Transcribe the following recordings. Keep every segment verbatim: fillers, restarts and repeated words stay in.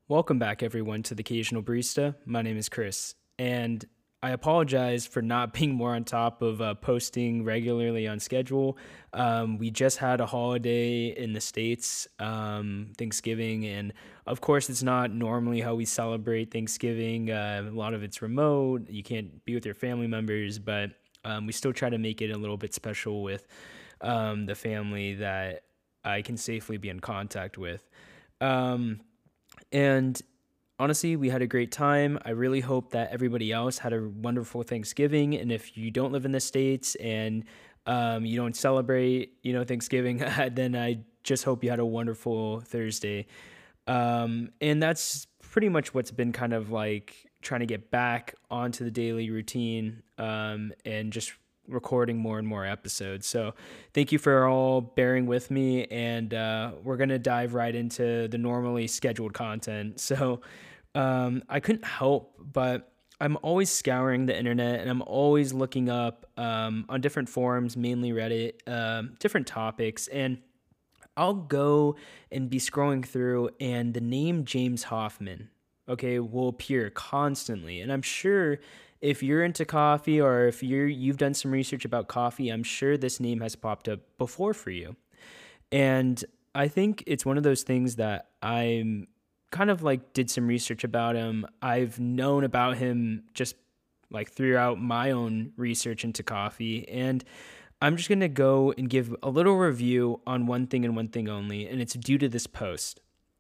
Welcome back, everyone, to the Occasional Barista. My name is Chris, and I apologize for not being more on top of uh, posting regularly on schedule. Um, we just had a holiday in the States, um, Thanksgiving, and of course, it's not normally how we celebrate Thanksgiving. Uh, a lot of it's remote. You can't be with your family members, but um, we still try to make it a little bit special with um, the family that I can safely be in contact with. Um, and honestly, we had a great time. I really hope that everybody else had a wonderful Thanksgiving. And if you don't live in the States and um, you don't celebrate, you know, Thanksgiving, then I just hope you had a wonderful Thursday. Um, and that's pretty much what's been kind of like trying to get back onto the daily routine um, and just recording more and more episodes. So thank you for all bearing with me, and uh, we're going to dive right into the normally scheduled content. So um, I couldn't help, but I'm always scouring the internet and I'm always looking up um, on different forums, mainly Reddit, um, different topics. And I'll go and be scrolling through, and the name James Hoffmann, okay, will appear constantly. And I'm sure if you're into coffee or if you're you've done some research about coffee, I'm sure this name has popped up before for you. And I think it's one of those things that I'm kind of like did some research about him. I've known about him just like throughout my own research into coffee, and I'm just going to go and give a little review on one thing and one thing only, and it's due to this post.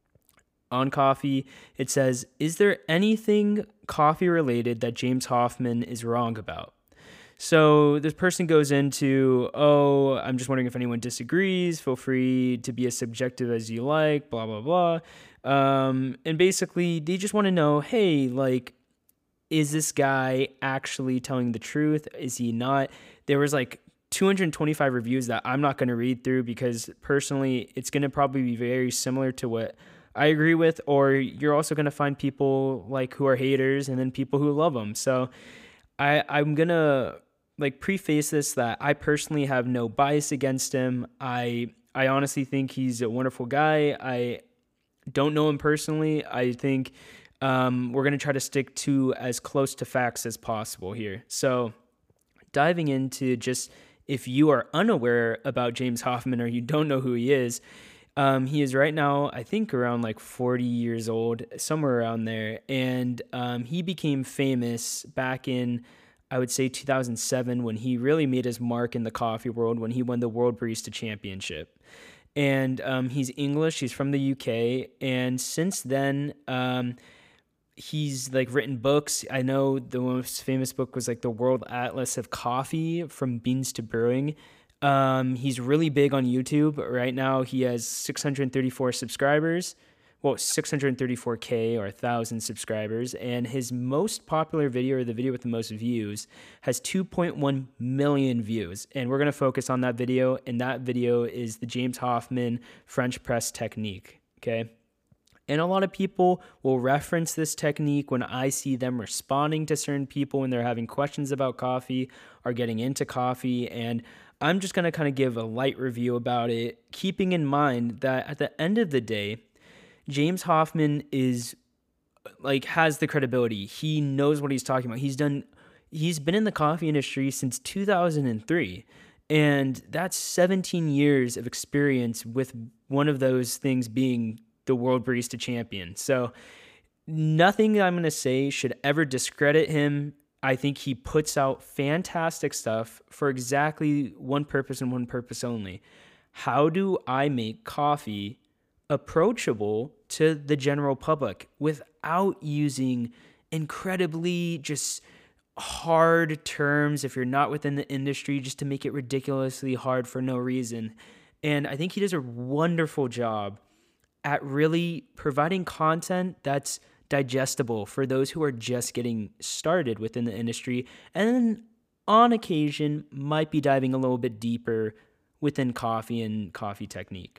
On coffee, it says, "Is there anything coffee related that James Hoffmann is wrong about?" So this person goes into, oh, I'm just wondering if anyone disagrees. Feel free to be as subjective as you like, blah, blah, blah. Um, and basically, they just want to know, hey, like, is this guy actually telling the truth? Is he not? There was like two hundred twenty-five reviews that I'm not going to read through because personally, it's going to probably be very similar to what I agree with, or you're also going to find people like who are haters and then people who love them. So I, I'm going to like preface this that I personally have no bias against him. I, I honestly think he's a wonderful guy. I don't know him personally. I think um, we're going to try to stick to as close to facts as possible here. So diving into just if you are unaware about James Hoffmann or you don't know who he is, Um, he is right now, I think, around like forty years old, somewhere around there. And um, he became famous back in, I would say, two thousand seven, when he really made his mark in the coffee world, when he won the World Barista Championship. And um, he's English, he's from the U K. And since then, um, he's like written books. I know the most famous book was like the World Atlas of Coffee, From Beans to Brewing. Um, he's really big on YouTube. Right now, he has six hundred thirty-four subscribers. Well, six hundred thirty-four K or one thousand subscribers. And his most popular video, or the video with the most views, has two point one million views. And we're going to focus on that video. And that video is the James Hoffmann French press technique. Okay. And a lot of people will reference this technique when I see them responding to certain people when they're having questions about coffee or getting into coffee. And I'm just going to kind of give a light review about it, keeping in mind that at the end of the day, James Hoffmann is like has the credibility. He knows what he's talking about. He's done he's been in the coffee industry since two thousand three. And that's seventeen years of experience, with one of those things being the World Barista Champion. So nothing I'm going to say should ever discredit him. I think he puts out fantastic stuff for exactly one purpose and one purpose only. How do I make coffee approachable to the general public without using incredibly just hard terms if you're not within the industry, just to make it ridiculously hard for no reason? And I think he does a wonderful job at really providing content that's digestible for those who are just getting started within the industry, and then on occasion might be diving a little bit deeper within coffee and coffee technique.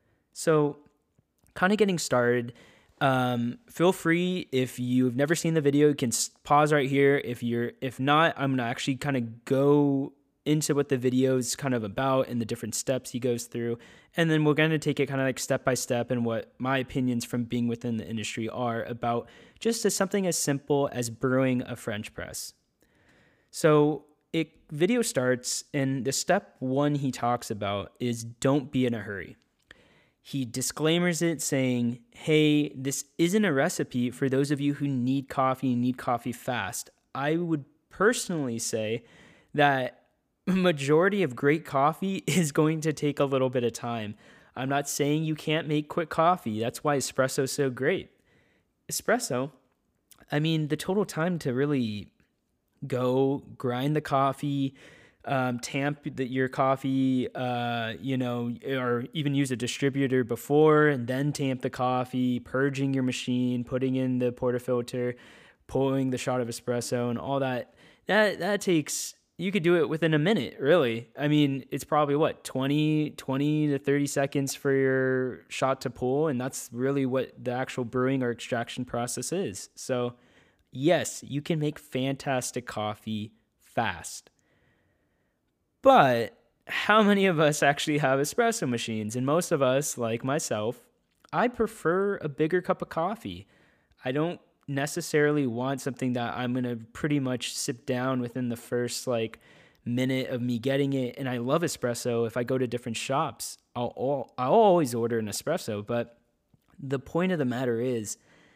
So kind of getting started, um, feel free, if you've never seen the video, you can pause right here. If you're, if not, I'm gonna actually kind of go into what the video is kind of about and the different steps he goes through. And then we're going to take it kind of like step by step and what my opinions from being within the industry are about just as something as simple as brewing a French press. So it video starts, and the step one he talks about is don't be in a hurry. He disclaimers it saying, hey, this isn't a recipe for those of you who need coffee and need coffee fast. I would personally say that majority of great coffee is going to take a little bit of time. I'm not saying you can't make quick coffee. That's why espresso is so great. Espresso, I mean, the total time to really go grind the coffee, um, tamp the, your coffee, uh, you know, or even use a distributor before and then tamp the coffee, purging your machine, putting in the portafilter, pulling the shot of espresso and all that. That that takes, you could do it within a minute, really. I mean, it's probably what, twenty, twenty to thirty seconds for your shot to pull. And that's really what the actual brewing or extraction process is. So yes, you can make fantastic coffee fast. But how many of us actually have espresso machines? And most of us, like myself, I prefer a bigger cup of coffee. I don't necessarily want something that I'm going to pretty much sip down within the first like minute of me getting it. And I love espresso. If I go to different shops, I'll, I'll always order an espresso. But the point of the matter is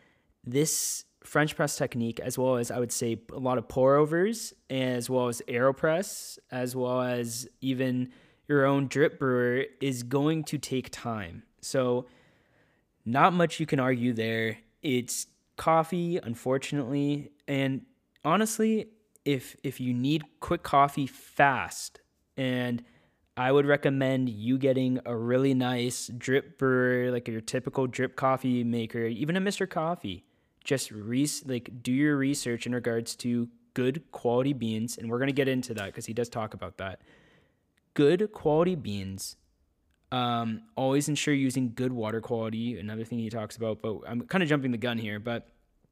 this French press technique, as well as I would say a lot of pour overs, as well as AeroPress, as well as even your own drip brewer, is going to take time. So not much you can argue there. It's coffee, unfortunately. And honestly, if if you need quick coffee fast, and I would recommend you getting a really nice drip brewer, like your typical drip coffee maker, even a Mister Coffee. Just re- like do your research in regards to good quality beans, and we're going to get into that because he does talk about that. Good quality beans. Um, always ensure using good water quality, another thing he talks about, but I'm kind of jumping the gun here. But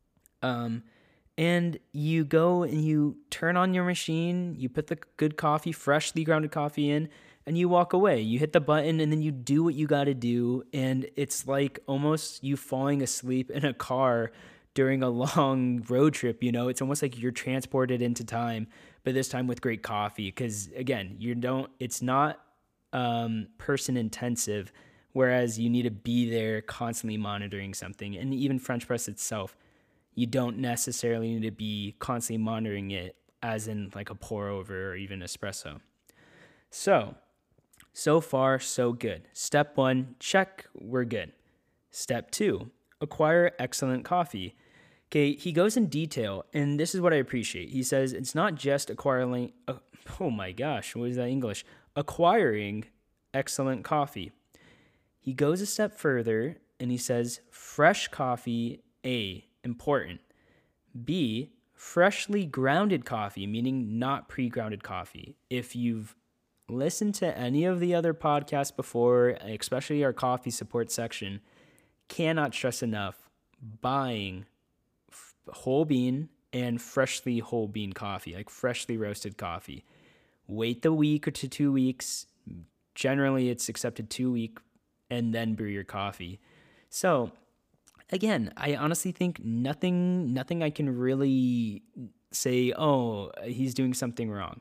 um, and you go and you turn on your machine, you put the good coffee, freshly grounded coffee in, and you walk away. You hit the button and then you do what you got to do, and it's like almost you falling asleep in a car during a long road trip. You know, it's almost like you're transported into time, but this time with great coffee. Because again, you don't, it's not um, person intensive, whereas you need to be there constantly monitoring something. And even French press itself, you don't necessarily need to be constantly monitoring it as in like a pour over or even espresso. So, so far, so good. Step one, check, we're good. Step two, acquire excellent coffee. Okay, he goes in detail, and this is what I appreciate. He says it's not just acquiring, uh, oh my gosh, what is that English? Acquiring excellent coffee. He goes a step further, and he says fresh coffee, A, important. B, freshly grounded coffee, meaning not pre-grounded coffee. If you've listened to any of the other podcasts before, especially our coffee support section, cannot stress enough buying whole bean and freshly whole bean coffee, like freshly roasted coffee. Wait the week or to two weeks. Generally, it's accepted two week, and then brew your coffee. So, again, I honestly think nothing, nothing I can really say, oh, he's doing something wrong.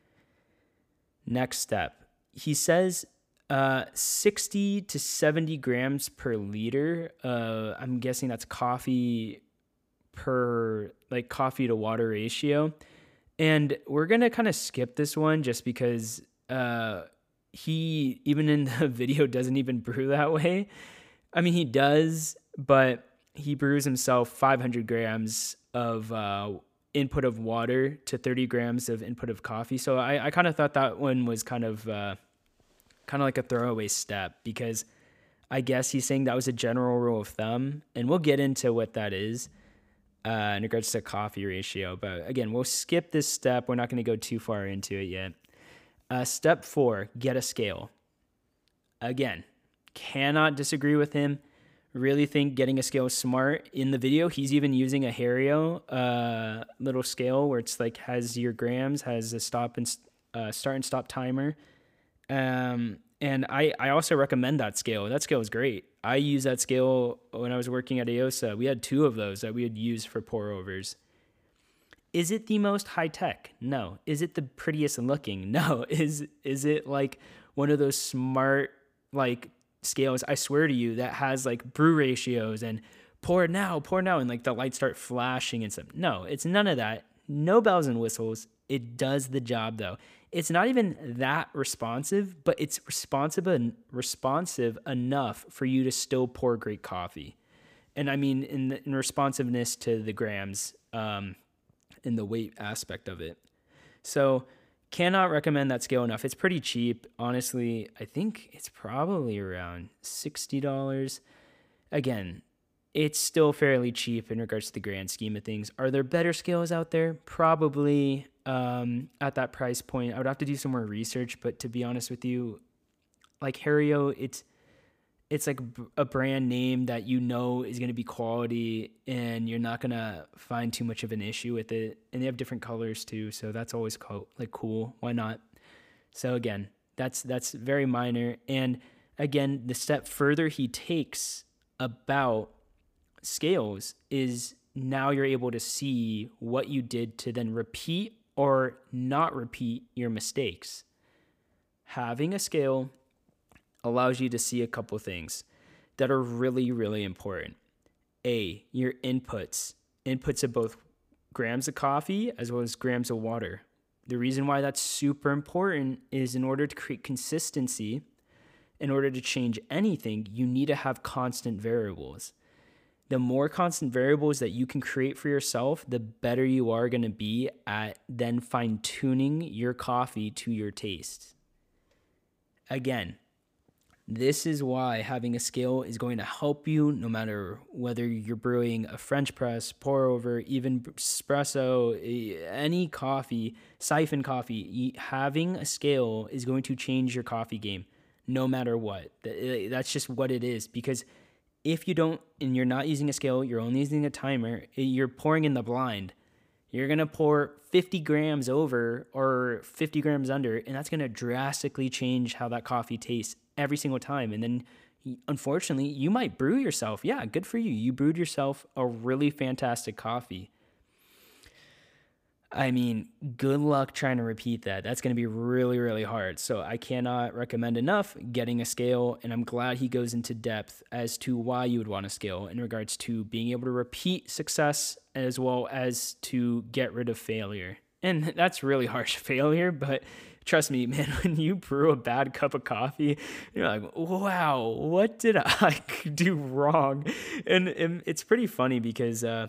Next step, he says uh, sixty to seventy grams per liter. Uh, I'm guessing that's coffee per like coffee to water ratio. And we're going to kind of skip this one just because uh, he, even in the video, doesn't even brew that way. I mean, he does, but he brews himself five hundred grams of uh, input of water to thirty grams of input of coffee. So I, I kind of thought that one was kind of uh, kind of like a throwaway step, because I guess he's saying that was a general rule of thumb, and we'll get into what that is uh, in regards to coffee ratio. But again, we'll skip this step. We're not going to go too far into it yet. Uh, step four, get a scale. Again, cannot disagree with him. Really think getting a scale is smart. In the video, he's even using a Hario uh, little scale where it's like has your grams, has a stop and uh, start and stop timer. Um, and I, I also recommend that scale. That scale is great. I use that scale when I was working at Aosa. We had two of those that we would use for pour overs. Is it the most high tech? No. Is it the prettiest looking? No. Is is it like one of those smart like scales, I swear to you, that has like brew ratios and pour now, pour now, and like the lights start flashing and stuff? No, it's none of that. No bells and whistles. It does the job though. It's not even that responsive, but it's responsive and responsive enough for you to still pour great coffee. And I mean, in, the, in responsiveness to the grams, um, in the weight aspect of it. So cannot recommend that scale enough. It's pretty cheap. Honestly, I think it's probably around sixty dollars. Again, it's still fairly cheap in regards to the grand scheme of things. Are there better scales out there? Probably. Um, at that price point, I would have to do some more research, but to be honest with you, like Hario, it's it's like a brand name that you know is going to be quality, and you're not going to find too much of an issue with it. And they have different colors too, so that's always co- like cool. Why not? So again, that's that's very minor. And again, the step further he takes about scales is now you're able to see what you did to then repeat or not repeat your mistakes. Having a scale allows you to see a couple things that are really, really important. A, your inputs. Inputs of both grams of coffee as well as grams of water. The reason why that's super important is in order to create consistency, in order to change anything, you need to have constant variables. The more constant variables that you can create for yourself, the better you are going to be at then fine-tuning your coffee to your taste. Again, this is why having a scale is going to help you no matter whether you're brewing a French press, pour over, even espresso, any coffee, siphon coffee. Having a scale is going to change your coffee game no matter what. That's just what it is, because if you don't, and you're not using a scale, you're only using a timer, you're pouring in the blind. You're going to pour fifty grams over or fifty grams under, and that's going to drastically change how that coffee tastes every single time. And then, unfortunately, you might brew yourself. Yeah, good for you. You brewed yourself a really fantastic coffee. I mean, good luck trying to repeat that. That's going to be really, really hard. So I cannot recommend enough getting a scale, and I'm glad he goes into depth as to why you would want a scale in regards to being able to repeat success as well as to get rid of failure. And that's really harsh, failure, but trust me, man, when you brew a bad cup of coffee, you're like, wow, what did I do wrong? And, and it's pretty funny because, uh,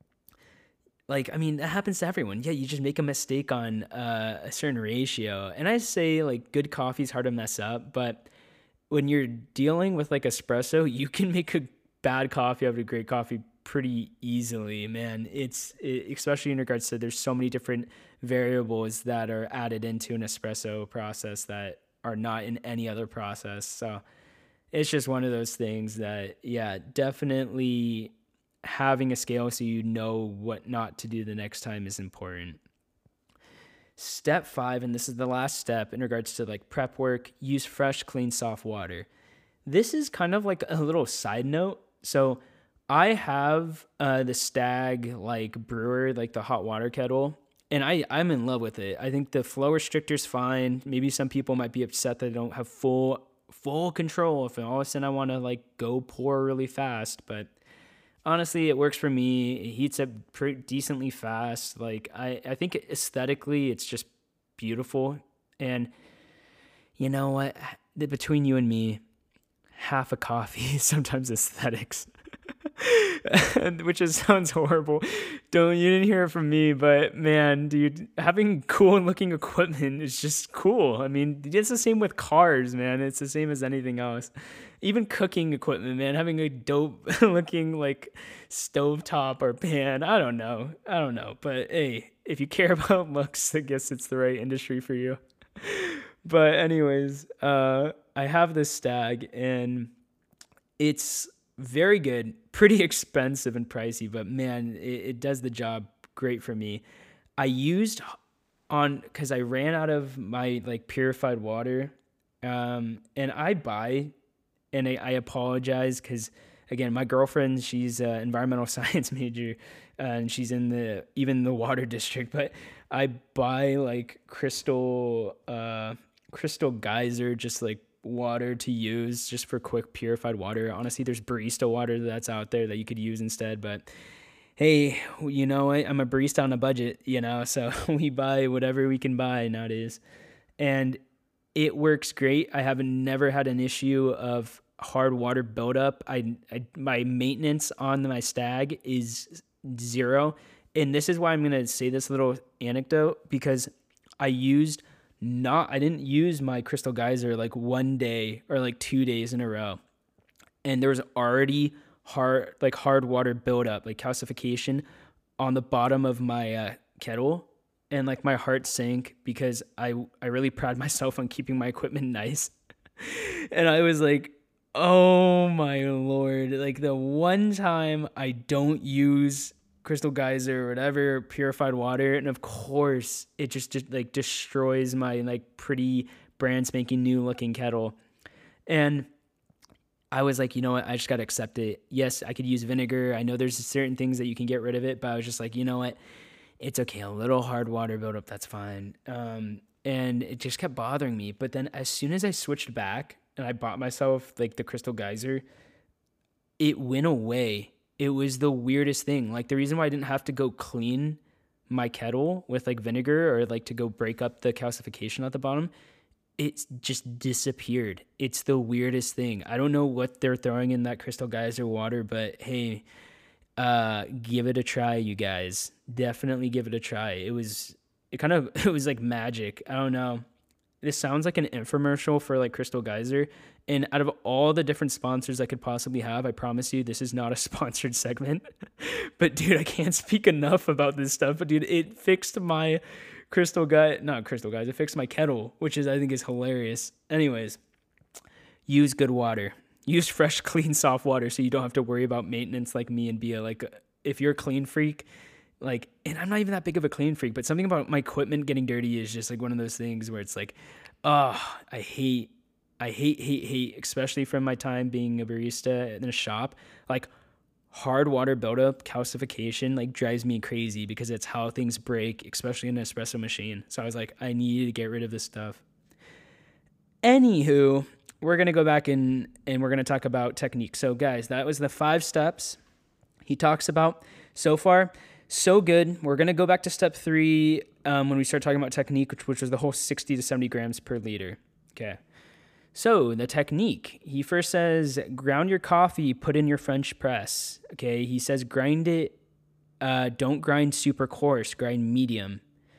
like, I mean, that happens to everyone. Yeah, you just make a mistake on uh, a certain ratio. And I say, like, good coffee is hard to mess up, but when you're dealing with, like, espresso, you can make a bad coffee out of a great coffee pretty easily, man. It's, it, especially in regards to there's so many different variables that are added into an espresso process that are not in any other process. So it's just one of those things that, yeah, definitely having a scale so you know what not to do the next time is important. Step five, and this is the last step in regards to like prep work, use fresh, clean, soft water. This is kind of like a little side note. So I have uh, the Stag like brewer, like the hot water kettle, and I, I'm in love with it. I think the flow restrictor's fine. Maybe some people might be upset that I don't have full full control if all of a sudden I want to like go pour really fast, but honestly, it works for me. It heats up pretty decently fast. Like I, I think aesthetically, it's just beautiful. And you know what? Between you and me, half a coffee is sometimes aesthetics, which just sounds horrible. Don't you didn't hear it from me, but man, dude, having cool looking equipment is just cool. I mean, it's the same with cars, man. It's the same as anything else. Even cooking equipment, man, having a dope looking like stovetop or pan. I don't know. I don't know. But hey, if you care about looks, I guess it's the right industry for you. But anyways, uh, I have this Stag and it's very good, pretty expensive and pricey, but man, it, it does the job great for me. I used on because I ran out of my like purified water, um, and I buy, and I, I apologize because again, my girlfriend, she's an environmental science major, uh, and she's in the even the water district, but I buy like crystal, uh, crystal geyser, just like water to use just for quick purified water. Honestly, there's barista water that's out there that you could use instead, but hey, you know, I, I'm a barista on a budget, you know, so we buy whatever we can buy nowadays. And it works great. I have never had an issue of hard water buildup. I, I my maintenance on my Stag is zero. And this is why I'm going to say this little anecdote, because I used not, I didn't use my Crystal Geyser like one day or like two days in a row. And there was already hard, like hard water buildup, like calcification on the bottom of my uh, kettle. And like my heart sank because I, I really pride myself on keeping my equipment nice. And I was like, oh my Lord, like the one time I don't use Crystal Geyser or whatever purified water, and of course it just, just like destroys my like pretty brand spanking new looking kettle. And I was like, you know what, I just got to accept it. Yes, I could use vinegar. I know there's certain things that you can get rid of it, but I was just like, you know what, it's okay, a little hard water buildup, that's fine. Um, and it just kept bothering me. But then as soon as I switched back and I bought myself like the Crystal Geyser, it went away. It was the weirdest thing. Like the reason why I didn't have to go clean my kettle with like vinegar or like to go break up the calcification at the bottom, it just disappeared. It's the weirdest thing. I don't know what they're throwing in that Crystal Geyser water, but hey, uh, give it a try, you guys. Definitely give it a try. It was, it kind of, it was like magic. I don't know. This sounds like an infomercial for like Crystal Geyser. And out of all the different sponsors I could possibly have, I promise you, this is not a sponsored segment. But dude, I can't speak enough about this stuff. But dude, it fixed my Crystal Guy, not Crystal Guys, it fixed my kettle, which is, I think is hilarious. Anyways, use good water. Use fresh, clean, soft water so you don't have to worry about maintenance like me and Bia. Like if you're a clean freak, like, and I'm not even that big of a clean freak, but something about my equipment getting dirty is just like one of those things where it's like, oh, I hate, I hate, hate, hate, especially from my time being a barista in a shop. Like hard water buildup, calcification, like drives me crazy because it's how things break, especially in an espresso machine. So I was like, I need to get rid of this stuff. Anywho, we're going to go back and, and we're going to talk about technique. So guys, that was the five steps he talks about so far. So good. We're going to go back to step three um, when we start talking about technique, which, which was the whole sixty to seventy grams per liter. Okay. So the technique, he first says, ground your coffee, put in your French press. Okay. He says, grind it. Uh, don't grind super coarse, grind medium.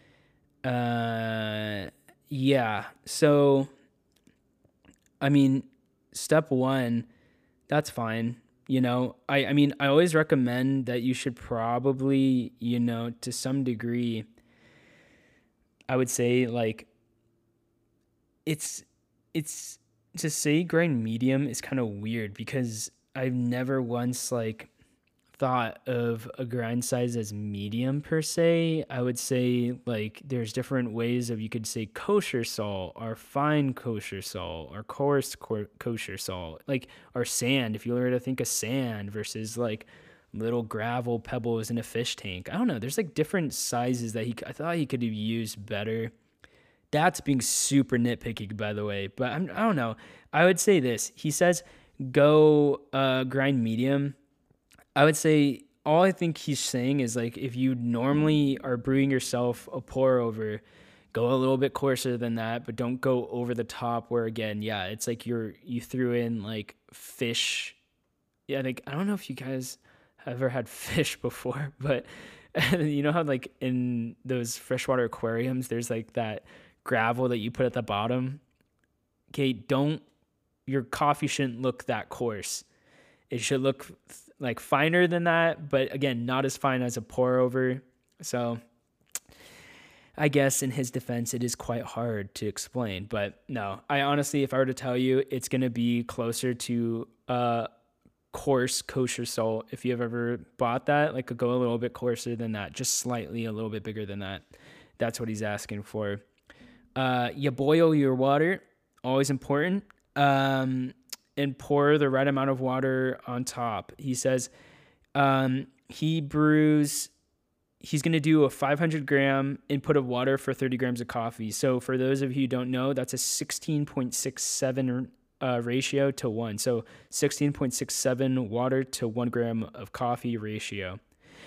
Uh, yeah. So, I mean, step one, that's fine. You know, I, I mean, I always recommend that you should probably, you know, to some degree, I would say like it's, it's to say grind medium is kind of weird because I've never once like thought of a grind size as medium per se. I would say like there's different ways of, you could say kosher salt or fine kosher salt or coarse co- kosher salt, like, or sand, if you were to think of sand versus like little gravel pebbles in a fish tank. I don't know. There's like different sizes that he, I thought he could have used better. That's being super nitpicky, by the way, but I'm, I don't know. I would say this, he says, go uh, grind medium. I would say all I think he's saying is like if you normally are brewing yourself a pour over, go a little bit coarser than that, but don't go over the top where again, yeah, it's like you're you threw in like fish. Yeah, like I don't know if you guys have ever had fish before, but you know how like in those freshwater aquariums there's like that gravel that you put at the bottom. Okay, don't your coffee shouldn't look that coarse. It should look like finer than that, but again, not as fine as a pour over. So I guess in his defense, it is quite hard to explain, but no, I honestly, if I were to tell you, it's going to be closer to uh coarse kosher salt. If you've ever bought that, like go a little bit coarser than that, just slightly a little bit bigger than that. That's what he's asking for. Uh, you boil your water, always important, um, and pour the right amount of water on top. He says um, he brews, he's going to do a five hundred gram input of water for thirty grams of coffee. So for those of you who don't know, that's a sixteen point six seven uh, ratio to one. So sixteen point six seven water to one gram of coffee ratio.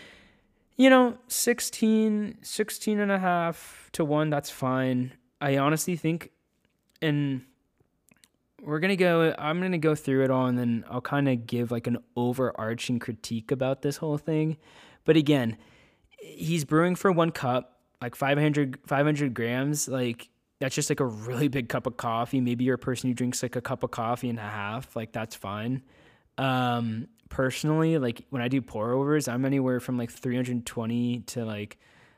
You know, sixteen, sixteen and a half to one, that's fine. I honestly think, and we're going to go, I'm going to go through it all, and then I'll kind of give like an overarching critique about this whole thing. But again, he's brewing for one cup, like five hundred, five hundred grams. Like, that's just like a really big cup of coffee. Maybe you're a person who drinks like a cup of coffee and a half. Like, that's fine. Um, personally, like when I do pour overs, I'm anywhere from like three hundred twenty to like,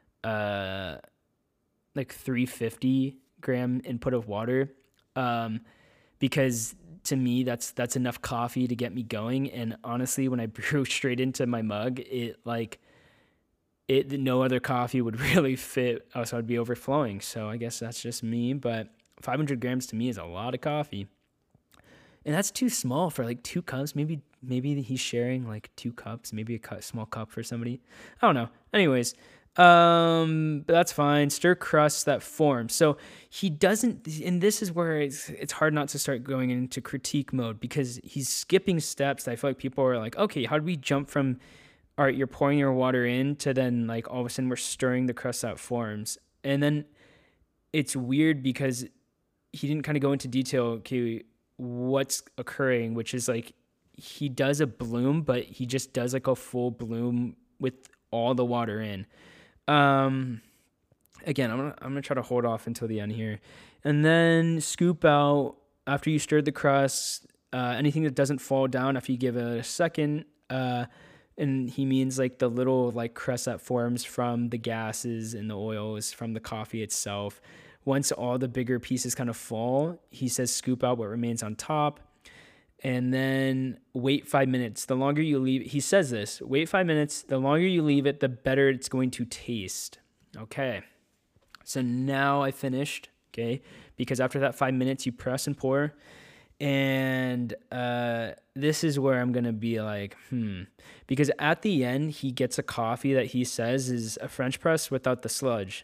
uh, like three hundred fifty gram input of water. Um, because to me, that's, that's enough coffee to get me going. And honestly, when I brew straight into my mug, it like, it, no other coffee would really fit. So I'd be overflowing. So I guess that's just me, but five hundred grams to me is a lot of coffee. And that's too small for like two cups. Maybe, maybe he's sharing like two cups, maybe a cu- small cup for somebody. I don't know. Anyways, um, but that's fine. Stir crusts that form. So he doesn't, and this is where it's, it's hard not to start going into critique mode, because he's skipping steps. I feel like people are like, okay, how do we jump from, all right, you're pouring your water in to then like all of a sudden we're stirring the crust that forms. And then it's weird because he didn't kind of go into detail, okay, what's occurring, which is like he does a bloom, but he just does like a full bloom with all the water in. Um, again, I'm gonna, I'm gonna try to hold off until the end here. And then scoop out after you stirred the crust, uh, anything that doesn't fall down after you give it a second, uh, and he means like the little like crust that forms from the gases and the oils from the coffee itself. Once all the bigger pieces kind of fall, he says scoop out what remains on top, and then wait five minutes. The longer you leave, he says this, wait five minutes. The longer you leave it, the better it's going to taste. Okay. So now I finished. Okay. Because after that five minutes, you press and pour. And uh, this is where I'm going to be like, hmm. Because at the end, he gets a coffee that he says is a French press without the sludge.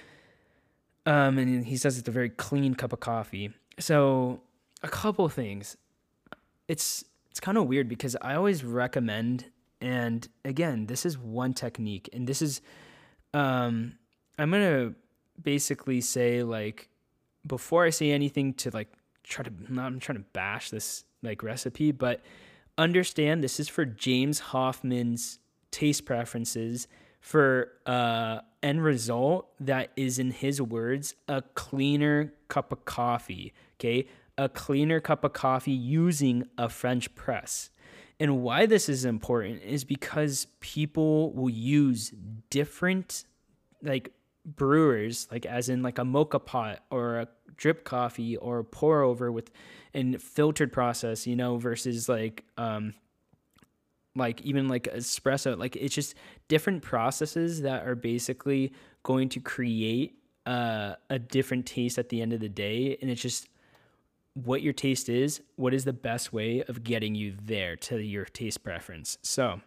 Um, and he says it's a very clean cup of coffee. So a couple things. It's it's kind of weird because I always recommend, and again, this is one technique, and this is, um, I'm going to basically say, like, before I say anything to, like, try to, not, I'm trying to bash this, like, recipe, but understand this is for James Hoffmann's taste preferences for uh end result that is, in his words, a cleaner cup of coffee, okay? A cleaner cup of coffee using a French press. And why this is important is because people will use different, like, brewers, like as in like a mocha pot or a drip coffee or a pour over with a filtered process, you know, versus like, um, like even like espresso. Like, it's just different processes that are basically going to create uh, a different taste at the end of the day. And it's just what your taste is, what is the best way of getting you there to your taste preference. So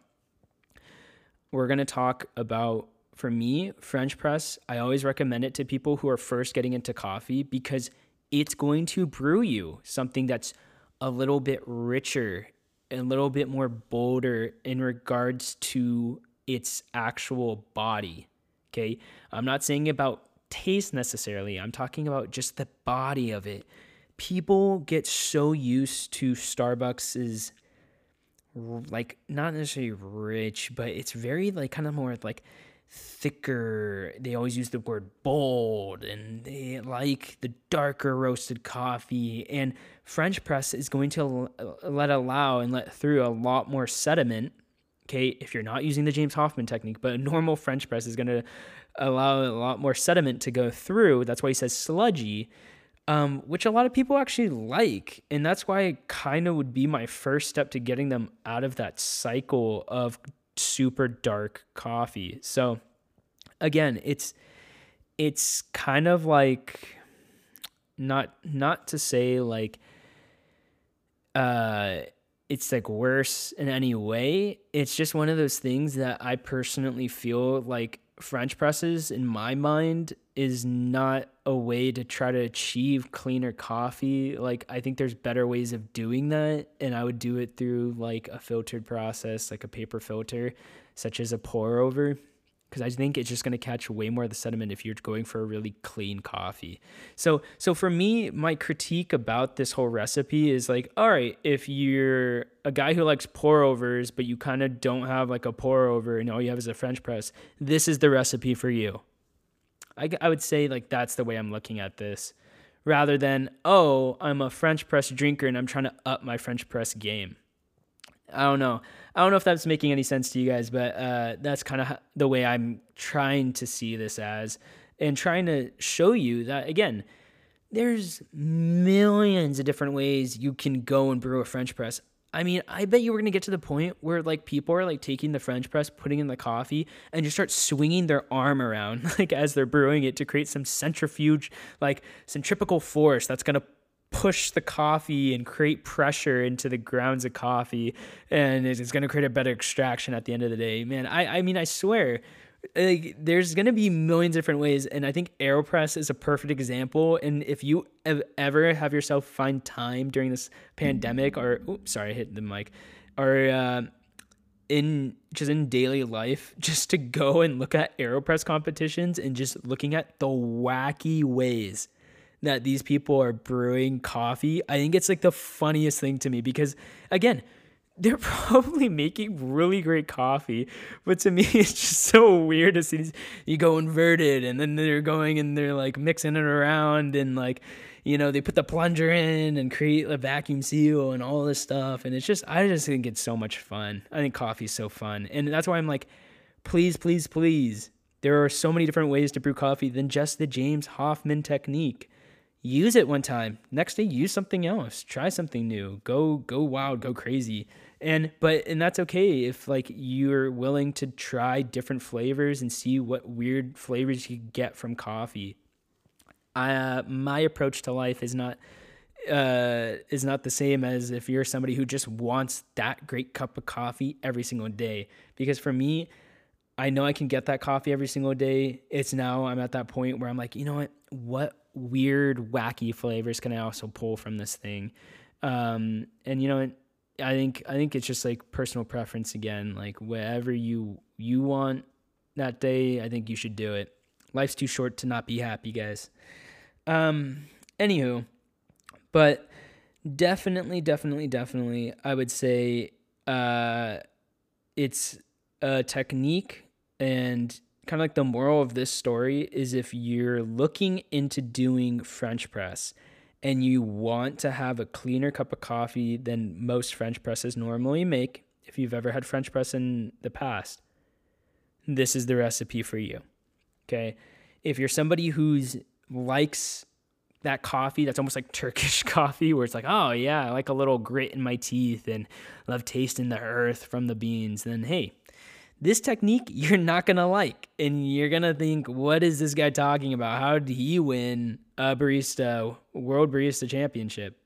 we're going to talk about, for me, French press. I always recommend it to people who are first getting into coffee because it's going to brew you something that's a little bit richer, a little bit more bolder in regards to its actual body. Okay. I'm not saying about taste necessarily. I'm talking about just the body of it. People get so used to Starbucks's, like, not necessarily rich, but it's very like kind of more like thicker. They always use the word bold, and they like the darker roasted coffee. And French press is going to let allow and let through a lot more sediment. Okay, if you're not using the James Hoffmann technique, but a normal French press is going to allow a lot more sediment to go through. That's why he says sludgy. Um, which a lot of people actually like. And that's why it kind of would be my first step to getting them out of that cycle of super dark coffee. So again, it's, it's kind of like, not not to say like uh it's like worse in any way. It's just one of those things that I personally feel like French presses in my mind is not a way to try to achieve cleaner coffee. Like, I think there's better ways of doing that, and I would do it through like a filtered process, like a paper filter, such as a pour over, because I think it's just going to catch way more of the sediment if you're going for a really clean coffee. So, so for me, my critique about this whole recipe is like, all right, if you're a guy who likes pour overs, but you kind of don't have like a pour over and all you have is a French press, this is the recipe for you. I, I would say like that's the way I'm looking at this, rather than, oh, I'm a French press drinker and I'm trying to up my French press game. I don't know. I don't know if that's making any sense to you guys, but uh, that's kind of the way I'm trying to see this as, and trying to show you that, again, there's millions of different ways you can go and brew a French press. I mean, I bet you we're going to get to the point where like people are like taking the French press, putting in the coffee, and just start swinging their arm around like as they're brewing it to create some centrifuge, like centripetal force that's going to push the coffee and create pressure into the grounds of coffee, and it's going to create a better extraction at the end of the day. Man, I, I mean, I swear, like, there's going to be millions of different ways, and I think AeroPress is a perfect example. And if you have ever have yourself find time during this pandemic, or, oops, sorry, I hit the mic, or uh, in just in daily life, just to go and look at AeroPress competitions and just looking at the wacky ways that these people are brewing coffee, I think it's like the funniest thing to me, because again, they're probably making really great coffee, but to me, it's just so weird to see these, you go inverted, and then they're going and they're like mixing it around, and like, you know, they put the plunger in and create a vacuum seal and all this stuff. And it's just, I just think it's so much fun. I think coffee is so fun. And that's why I'm like, please, please, please. There are so many different ways to brew coffee than just the James Hoffmann technique. Use it one time. Next day, use something else. Try something new. Go, go wild, go crazy. And, but, and that's okay if like you're willing to try different flavors and see what weird flavors you get from coffee. Uh, my approach to life is not, uh, is not the same as if you're somebody who just wants that great cup of coffee every single day. Because for me, I know I can get that coffee every single day. It's now I'm at that point where I'm like, you know what, what weird, wacky flavors can I also pull from this thing? Um, and you know, I think, I think it's just like personal preference again, like whatever you, you want that day, I think you should do it. Life's too short to not be happy, guys. Um, anywho, but definitely, definitely, definitely, I would say, uh, it's a technique. And kind of like the moral of this story is, if you're looking into doing French press and you want to have a cleaner cup of coffee than most French presses normally make, if you've ever had French press in the past, this is the recipe for you. Okay. If you're somebody who's likes that coffee that's almost like Turkish coffee, where it's like, oh yeah, I like a little grit in my teeth and love tasting the earth from the beans, then hey, this technique you're not going to like, and you're going to think, what is this guy talking about? How did he win a barista, World Barista Championship?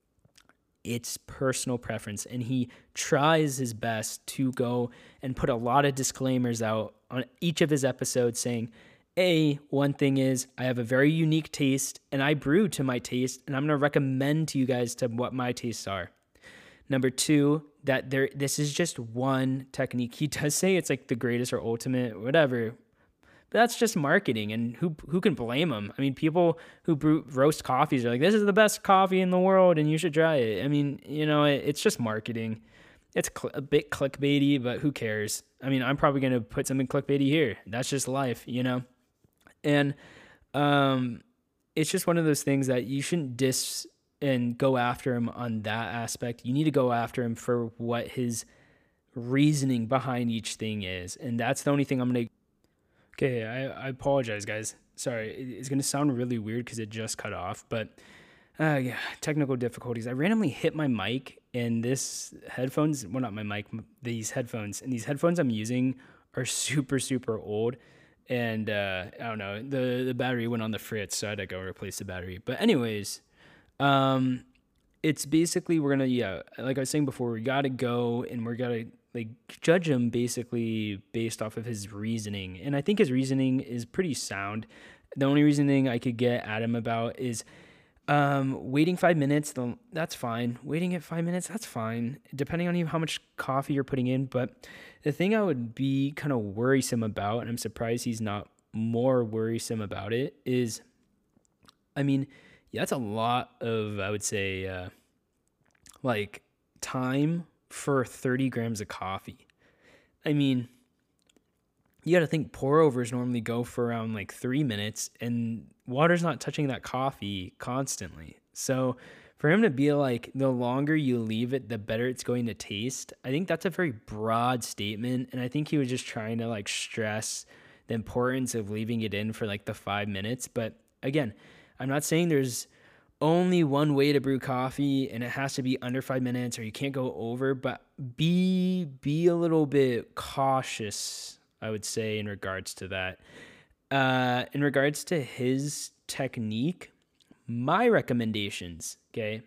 It's personal preference, and he tries his best to go and put a lot of disclaimers out on each of his episodes saying, A, one thing is, I have a very unique taste, and I brew to my taste, and I'm going to recommend to you guys to what my tastes are. Number two, that there, this is just one technique. He does say it's like the greatest or ultimate, whatever, but that's just marketing, and who who can blame him? I mean, people who brew roast coffees are like, this is the best coffee in the world, and you should try it. I mean, you know, it, it's just marketing. It's cl- a bit clickbaity, but who cares? I mean, I'm probably going to put something clickbaity here. That's just life, you know? And um, it's just one of those things that you shouldn't diss and go after him on that aspect. You need to go after him for what his reasoning behind each thing is. And that's the only thing I'm going to... Okay, I, I apologize, guys. Sorry, it's going to sound really weird because it just cut off, but uh, yeah, technical difficulties. I randomly hit my mic, and this headphones, well, not my mic, these headphones, and these headphones I'm using are super, super old. and uh, I don't know, the the battery went on the fritz, so I had to go replace the battery. But anyways, um, it's basically we're gonna yeah, like I was saying before, we gotta go and we're gotta like judge him basically based off of his reasoning, and I think his reasoning is pretty sound. The only reasoning I could get at him about is um, waiting five minutes. That's fine. Waiting at five minutes, that's fine, depending on you how much coffee you're putting in. But the thing I would be kind of worrisome about, and I'm surprised he's not more worrisome about it, is, I mean, yeah, that's a lot of, I would say, uh, like time for thirty grams of coffee. I mean, you got to think pour overs normally go for around like three minutes and water's not touching that coffee constantly. So for him to be like, the longer you leave it, the better it's going to taste, I think that's a very broad statement. And I think he was just trying to like stress the importance of leaving it in for like the five minutes. But again, I'm not saying there's only one way to brew coffee and it has to be under five minutes or you can't go over, but be, be a little bit cautious, I would say, in regards to that. Uh, in regards to his technique, my recommendations, okay,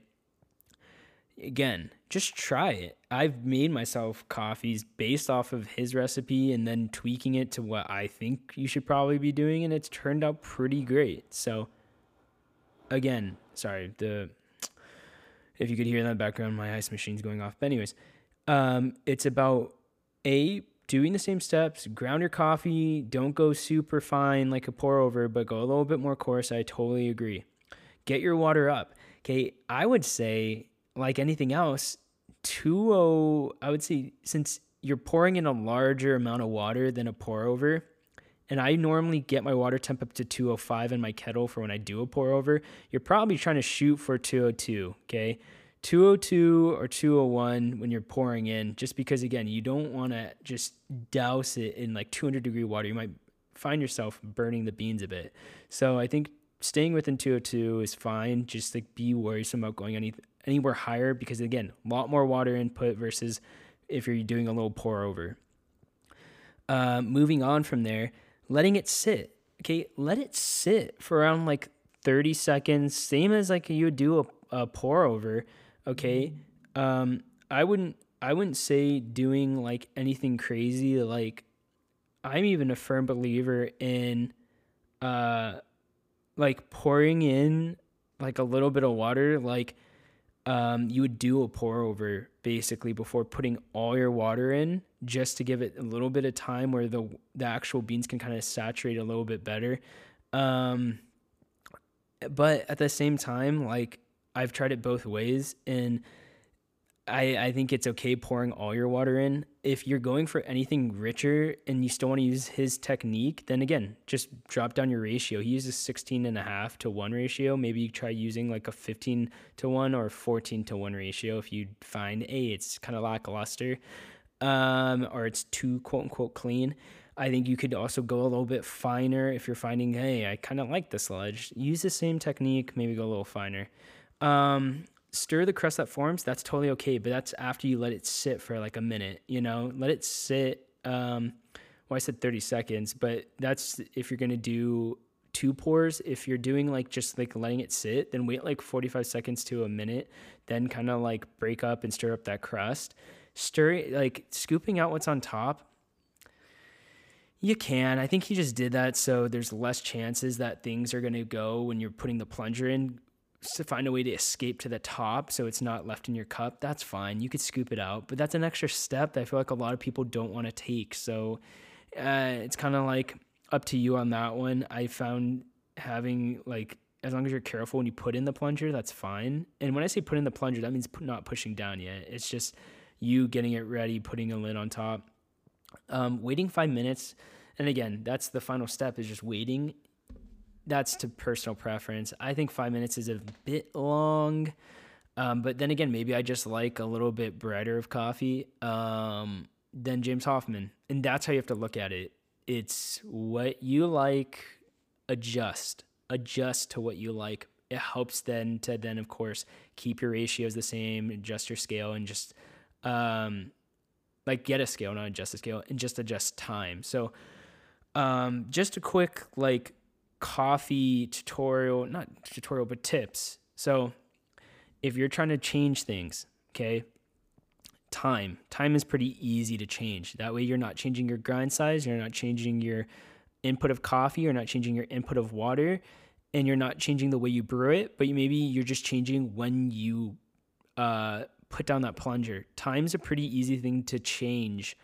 again, just try it. I've made myself coffees based off of his recipe and then tweaking it to what I think you should probably be doing, and it's turned out pretty great. So, again, sorry, the if you could hear in the background, my ice machine's going off. But anyways, um, it's about a doing the same steps, ground your coffee, don't go super fine like a pour over, but go a little bit more coarse. I totally agree. Get your water up. Okay, I would say, like anything else, two oh, I would say since you're pouring in a larger amount of water than a pour over, and I normally get my water temp up to two oh five in my kettle for when I do a pour over, you're probably trying to shoot for two oh two, okay? two oh two or two oh one when you're pouring in, just because, again, you don't want to just douse it in like two hundred degree water. You might find yourself burning the beans a bit. So I think staying within two oh two is fine. Just like be worrisome about going any anywhere higher because, again, a lot more water input versus if you're doing a little pour over. Uh, moving on from there, letting it sit. Okay, let it sit for around like thirty seconds, same as like you would do a, a pour over. Okay, um, I wouldn't I wouldn't say doing like anything crazy. Like, I'm even a firm believer in uh, like pouring in like a little bit of water, like um, you would do a pour over basically before putting all your water in, just to give it a little bit of time where the the actual beans can kind of saturate a little bit better. Um, but at the same time, like, I've tried it both ways, and I, I think it's okay pouring all your water in. If you're going for anything richer and you still want to use his technique, then again, just drop down your ratio. He uses sixteen and a half to one ratio. Maybe you try using like a fifteen to one or fourteen to one ratio if you find, hey, it's kind of lackluster, um, or it's too quote unquote clean. I think you could also go a little bit finer if you're finding, hey, I kind of like the sludge. Use the same technique, maybe go a little finer. Um, stir the crust that forms. That's totally okay, but that's after you let it sit for like a minute, you know, let it sit. Um, well, I said thirty seconds, but that's if you're going to do two pours. If you're doing like just like letting it sit, then wait like forty-five seconds to a minute, then kind of like break up and stir up that crust. Stir it, like scooping out what's on top. You can. I think he just did that so there's less chances that things are going to go when you're putting the plunger in, to find a way to escape to the top so it's not left in your cup. That's fine. You could scoop it out, but that's an extra step that I feel like a lot of people don't want to take. So uh, it's kind of like up to you on that one. I found having like, as long as you're careful when you put in the plunger, that's fine. And when I say put in the plunger, that means not pushing down yet. It's just you getting it ready, putting a lid on top. Um, waiting five minutes. And again, that's the final step, is just waiting. That's to personal preference. I think five minutes is a bit long. Um, but then again, maybe I just like a little bit brighter of coffee um, than James Hoffmann. And that's how you have to look at it. It's what you like, adjust. Adjust to what you like. It helps then to then, of course, keep your ratios the same, adjust your scale, and just um, like get a scale, not adjust a scale, and just adjust time. So Um, just a quick like coffee tutorial, not tutorial, but tips. So if you're trying to change things, okay, time. Time is pretty easy to change. That way you're not changing your grind size, you're not changing your input of coffee, you're not changing your input of water, and you're not changing the way you brew it, but maybe you're just changing when you uh, put down that plunger. Time's a pretty easy thing to change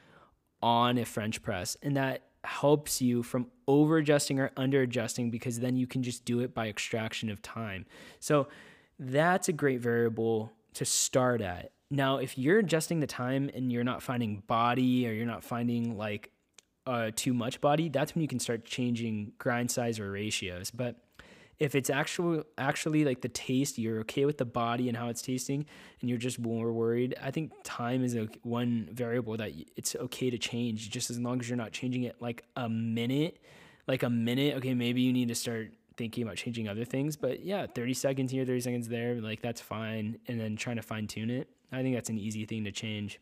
on a French press, and that helps you from over adjusting or under adjusting, because then you can just do it by extraction of time. So that's a great variable to start at. Now, if you're adjusting the time and you're not finding body, or you're not finding like uh, too much body, that's when you can start changing grind size or ratios. But if it's actually actually like the taste, you're okay with the body and how it's tasting, and you're just more worried, I think time is a one variable that it's okay to change, just as long as you're not changing it like a minute, like a minute. Okay, maybe you need to start thinking about changing other things, but yeah, thirty seconds here, thirty seconds there, like that's fine. And then trying to fine tune it, I think that's an easy thing to change.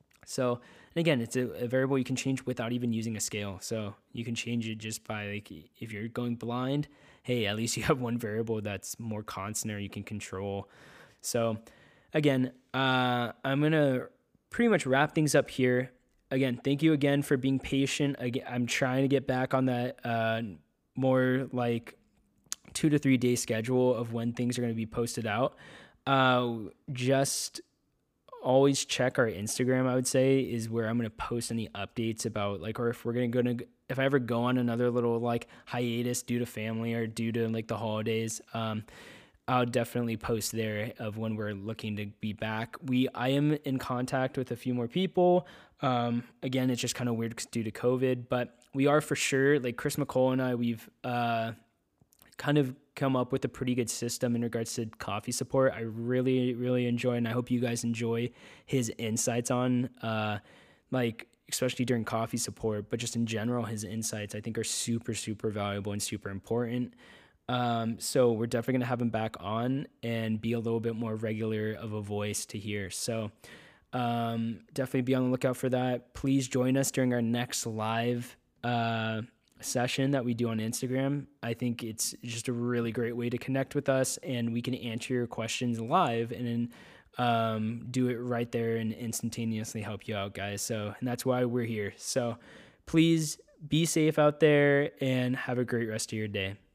So, and again, it's a, a variable you can change without even using a scale. So you can change it just by like, if you're going blind, hey, at least you have one variable that's more constant or you can control. So again, uh, I'm going to pretty much wrap things up here. Again, thank you again for being patient. Again, I'm trying to get back on that uh, more like two to three day schedule of when things are going to be posted out. Uh, just always check our Instagram, I would say, is where I'm going to post any updates about like, or if we're going to go to, if I ever go on another little like hiatus due to family or due to like the holidays, um, I'll definitely post there of when we're looking to be back. We, I am in contact with a few more people. Um, again, it's just kind of weird due to COVID, but we are for sure, like Chris McCall and I, we've, uh, kind of come up with a pretty good system in regards to coffee support. I really, really enjoy, and I hope you guys enjoy his insights on, uh, like, especially during coffee support, but just in general, his insights I think are super, super valuable and super important. Um, so we're definitely going to have him back on and be a little bit more regular of a voice to hear. So um, definitely be on the lookout for that. Please join us during our next live uh session that we do on Instagram. I think it's just a really great way to connect with us, and we can answer your questions live and then um, do it right there and instantaneously help you out, guys. So, and that's why we're here. So please be safe out there and have a great rest of your day.